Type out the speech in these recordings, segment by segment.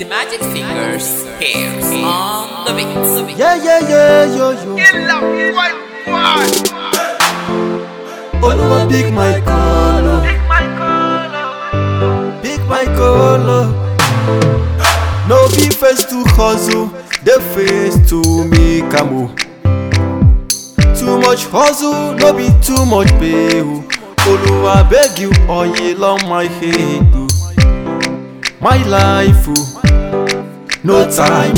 the Magic Fingers here on the beat. Yeah, yo. Oluwa pick my color, pick my color. No be face to hustle, the face to make a move. Too much hustle, no be too much pay. Oluwa beg you, oil on my head. My life, no time,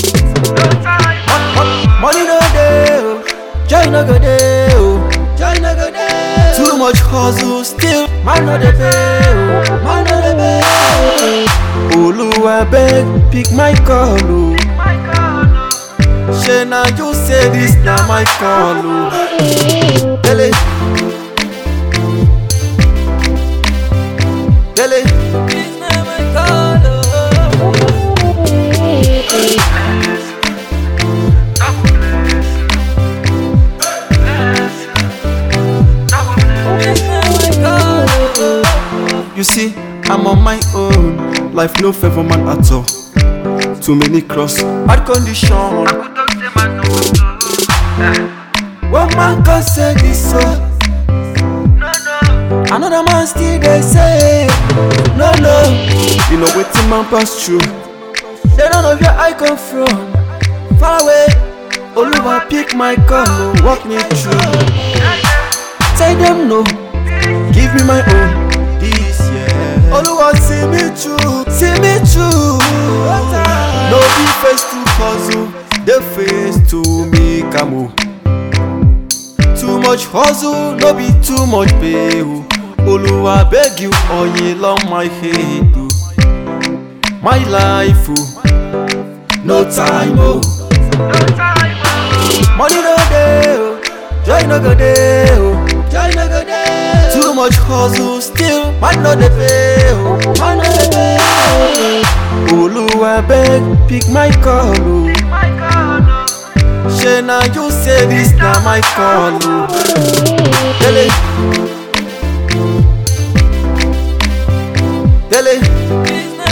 money no dey, joy no go dey, joy no go dey. Too much hustle, still man no dey pay, man no dey pay. Oluwa beg, pick my call, shey na you say this na my call, Dele, Dele. You see, I'm on my own. Life no favor man at all. Too many cross, hard condition. One man can say this so. Another man still they say no. You know wetin man pass through. They don't know where I come from. Far away, Oluwa pick my call, walk me through. Say them no, give me my own. This year, Oluwa see me through, see me through. No be face to hustle, the face to make a move. Too much hustle, no be too much pay. Oluwa beg you, oil on my head. My life, no time, money no dey, joy no go dey, joy no go dey. Too much hustle, still man no dey pay, man no dey pay. Oluwa beg, pick my call, shey na you say this na my call, Dele, Dele.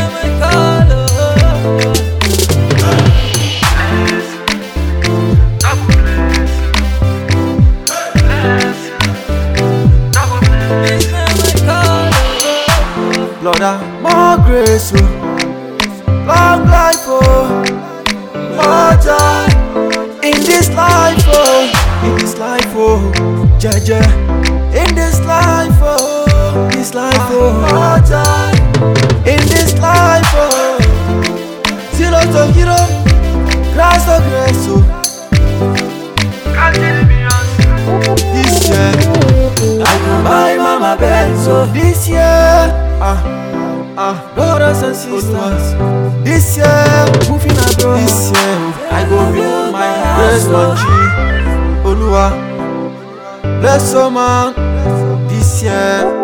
Lord, more grace, long life, more joy in this life, in this life, Jaja, in this life, more joy in this life, zero to hero, grass to grace, this year, I go buy mama Benzo, this year. Brothers and sisters, this year, moving abroad. This year, I go build my house. Bless my G, Oluwa, bless your man. This year.